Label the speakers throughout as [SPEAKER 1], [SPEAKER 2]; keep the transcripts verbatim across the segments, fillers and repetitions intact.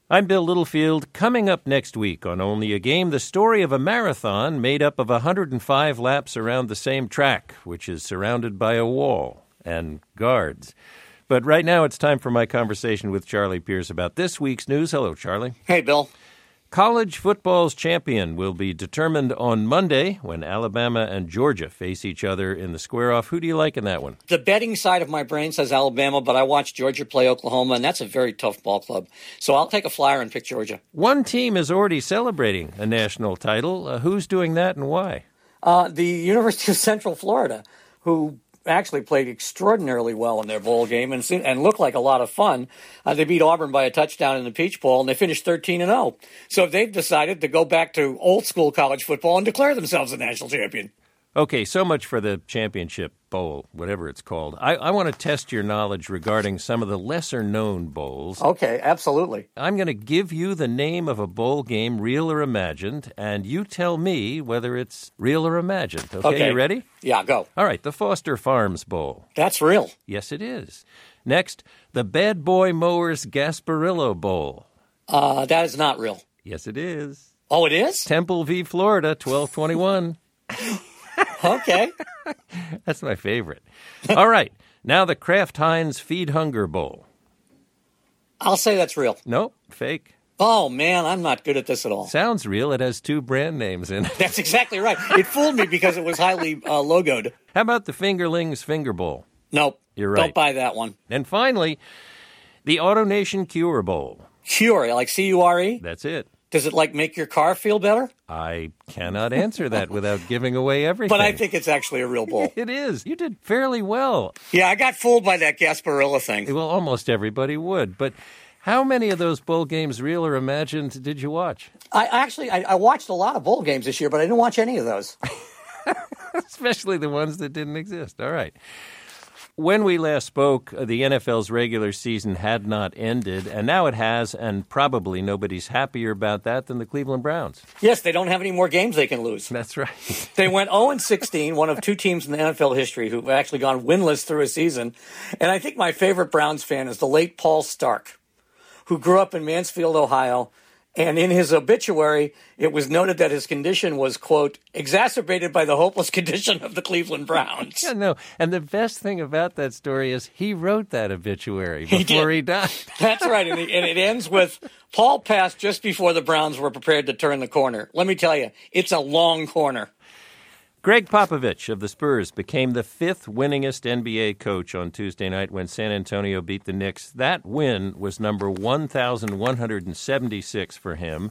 [SPEAKER 1] I'm Bill Littlefield. Coming up next week on Only a Game, the story of a marathon made up of one hundred five laps around the same track, which is surrounded by a wall and guards. But right now it's time for my conversation with Charlie Pierce about this week's news. Hello, Charlie.
[SPEAKER 2] Hey, Bill.
[SPEAKER 1] College football's champion will be determined on Monday when Alabama and Georgia face each other in the square-off. Who do you like in that one?
[SPEAKER 2] The betting side of my brain says Alabama, but I watched Georgia play Oklahoma, and that's a very tough ball club. So I'll take a flyer and pick Georgia.
[SPEAKER 1] One team is already celebrating a national title. Uh, who's doing that and why?
[SPEAKER 2] Uh, the University of Central Florida, who actually played extraordinarily well in their bowl game and and looked like a lot of fun. Uh, they beat Auburn by a touchdown in the Peach Bowl, and they finished thirteen and oh. So they've decided to go back to old-school college football and declare themselves a national champion.
[SPEAKER 1] Okay, so much for the championship bowl, whatever it's called. I, I want to test your knowledge regarding some of the lesser-known bowls.
[SPEAKER 2] Okay, absolutely.
[SPEAKER 1] I'm going to give you the name of a bowl game, real or imagined, and you tell me whether it's real or imagined. Okay,
[SPEAKER 2] okay.
[SPEAKER 1] You ready?
[SPEAKER 2] Yeah, go.
[SPEAKER 1] All right, the Foster Farms Bowl.
[SPEAKER 2] That's real.
[SPEAKER 1] Yes, it is. Next, the Bad Boy Mowers Gasparillo Bowl.
[SPEAKER 2] Uh, that is not real.
[SPEAKER 1] Yes, it is.
[SPEAKER 2] Oh, it is?
[SPEAKER 1] Temple v. Florida, twelve twenty-one.
[SPEAKER 2] Okay.
[SPEAKER 1] That's my favorite. All right. Now the Kraft Heinz Feed Hunger Bowl.
[SPEAKER 2] I'll say that's real.
[SPEAKER 1] Nope. Fake.
[SPEAKER 2] Oh, man, I'm not good at this at all.
[SPEAKER 1] Sounds real. It has two brand names in it.
[SPEAKER 2] That's exactly right. It fooled me because it was highly uh, logoed.
[SPEAKER 1] How about the Fingerlings Finger Bowl?
[SPEAKER 2] Nope.
[SPEAKER 1] You're right.
[SPEAKER 2] Don't buy that one.
[SPEAKER 1] And finally, the AutoNation Cure Bowl.
[SPEAKER 2] Cure, like C U R E?
[SPEAKER 1] That's it.
[SPEAKER 2] Does it, like, make your car feel better?
[SPEAKER 1] I cannot answer that without giving away everything.
[SPEAKER 2] But I think it's actually a real bowl.
[SPEAKER 1] It is. You did fairly well.
[SPEAKER 2] Yeah, I got fooled by that Gasparilla thing.
[SPEAKER 1] Well, almost everybody would. But how many of those bowl games, real or imagined, did you watch?
[SPEAKER 2] I actually, I, I watched a lot of bowl games this year, but I didn't watch any of those.
[SPEAKER 1] Especially the ones that didn't exist. All right. When we last spoke, the N F L's regular season had not ended, and now it has, and probably nobody's happier about that than the Cleveland Browns.
[SPEAKER 2] Yes, they don't have any more games they can lose.
[SPEAKER 1] That's right.
[SPEAKER 2] They went oh and sixteen, one of two teams in the N F L history who've actually gone winless through a season. And I think my favorite Browns fan is the late Paul Stark, who grew up in Mansfield, Ohio. And in his obituary, it was noted that his condition was, quote, exacerbated by the hopeless condition of the Cleveland Browns.
[SPEAKER 1] Yeah, no. And the best thing about that story is he wrote that obituary before he, he died.
[SPEAKER 2] That's right. And, he, and it ends with, Paul passed just before the Browns were prepared to turn the corner. Let me tell you, it's a long corner.
[SPEAKER 1] Greg Popovich of the Spurs became the fifth winningest N B A coach on Tuesday night when San Antonio beat the Knicks. That win was number one thousand one hundred seventy-six for him.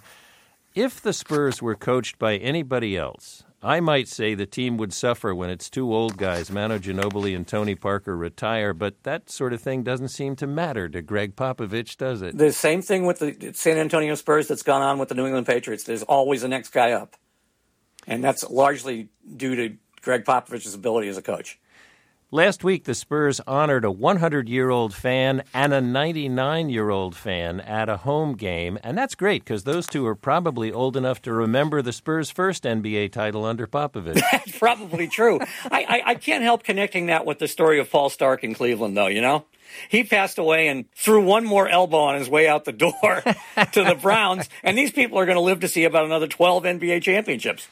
[SPEAKER 1] If the Spurs were coached by anybody else, I might say the team would suffer when its two old guys, Manu Ginobili and Tony Parker, retire, but that sort of thing doesn't seem to matter to Greg Popovich, does it?
[SPEAKER 2] The same thing with the San Antonio Spurs that's gone on with the New England Patriots. There's always the next guy up. And that's largely due to Greg Popovich's ability as a coach.
[SPEAKER 1] Last week, the Spurs honored a one hundred-year-old fan and a ninety-nine-year-old fan at a home game. And that's great because those two are probably old enough to remember the Spurs' first N B A title under Popovich.
[SPEAKER 2] That's probably true. I, I, I can't help connecting that with the story of Paul Stark in Cleveland, though, you know? He passed away and threw one more elbow on his way out the door to the Browns. And these people are going to live to see about another twelve N B A championships.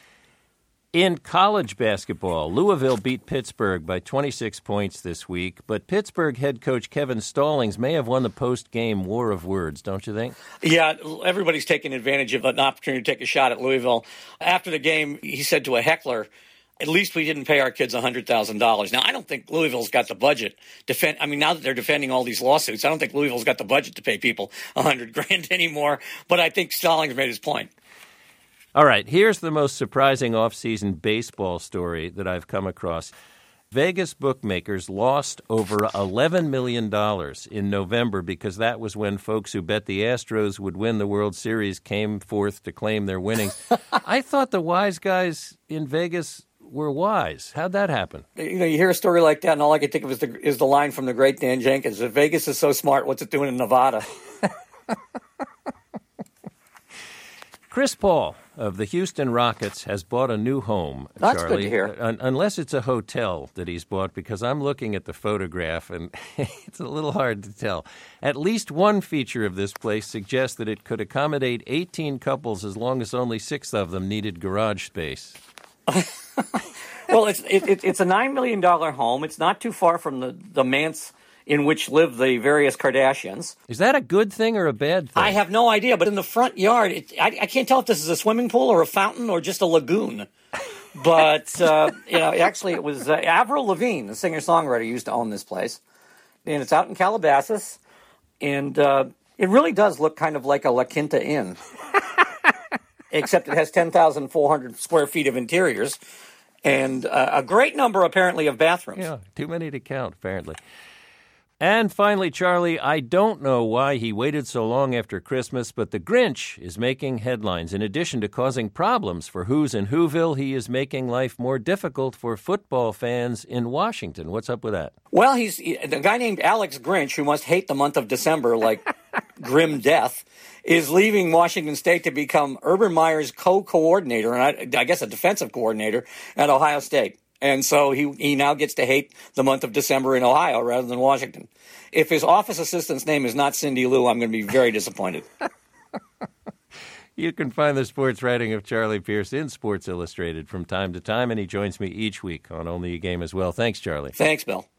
[SPEAKER 1] In college basketball, Louisville beat Pittsburgh by twenty-six points this week, but Pittsburgh head coach Kevin Stallings may have won the post-game war of words, don't you think?
[SPEAKER 2] Yeah, everybody's taking advantage of an opportunity to take a shot at Louisville. After the game, he said to a heckler, at least we didn't pay our kids one hundred thousand dollars. Now, I don't think Louisville's got the budget. Defend. I mean, now that they're defending all these lawsuits, I don't think Louisville's got the budget to pay people one hundred grand anymore, but I think Stallings made his point.
[SPEAKER 1] All right, here's the most surprising off-season baseball story that I've come across. Vegas bookmakers lost over eleven million dollars in November because that was when folks who bet the Astros would win the World Series came forth to claim their winnings. I thought the wise guys in Vegas were wise. How'd that happen?
[SPEAKER 2] You know, you hear a story like that, and all I can think of is the, is the line from the great Dan Jenkins, if Vegas is so smart, what's it doing in Nevada?
[SPEAKER 1] Chris Paul of the Houston Rockets has bought a new home,
[SPEAKER 2] That's
[SPEAKER 1] Charlie.
[SPEAKER 2] good to hear.
[SPEAKER 1] Un- unless it's a hotel that he's bought, because I'm looking at the photograph, and it's a little hard to tell. At least one feature of this place suggests that it could accommodate eighteen couples as long as only six of them needed garage space.
[SPEAKER 2] Well, it's it, it, it's a nine million dollars home. It's not too far from the, the manse in which live the various Kardashians.
[SPEAKER 1] Is that a good thing or a bad thing?
[SPEAKER 2] I have no idea, but in the front yard, it, I, I can't tell if this is a swimming pool or a fountain or just a lagoon. But, uh, you know, actually it was uh, Avril Lavigne, the singer-songwriter, used to own this place. And it's out in Calabasas. And uh, it really does look kind of like a La Quinta Inn. Except it has ten thousand four hundred square feet of interiors. And uh, a great number, apparently, of bathrooms.
[SPEAKER 1] Yeah, too many to count, apparently. And finally, Charlie, I don't know why he waited so long after Christmas, but the Grinch is making headlines. In addition to causing problems for Who's in Whoville, he is making life more difficult for football fans in Washington. What's up with that?
[SPEAKER 2] Well, he's the guy named Alex Grinch, who must hate the month of December like grim death, is leaving Washington State to become Urban Meyer's co-coordinator, and I, I guess a defensive coordinator at Ohio State. And so he he now gets to hate the month of December in Ohio rather than Washington. If his office assistant's name is not Cindy Lou, I'm going to be very disappointed.
[SPEAKER 1] You can find the sports writing of Charlie Pierce in Sports Illustrated from time to time, and he joins me each week on Only a Game as well. Thanks, Charlie.
[SPEAKER 2] Thanks, Bill.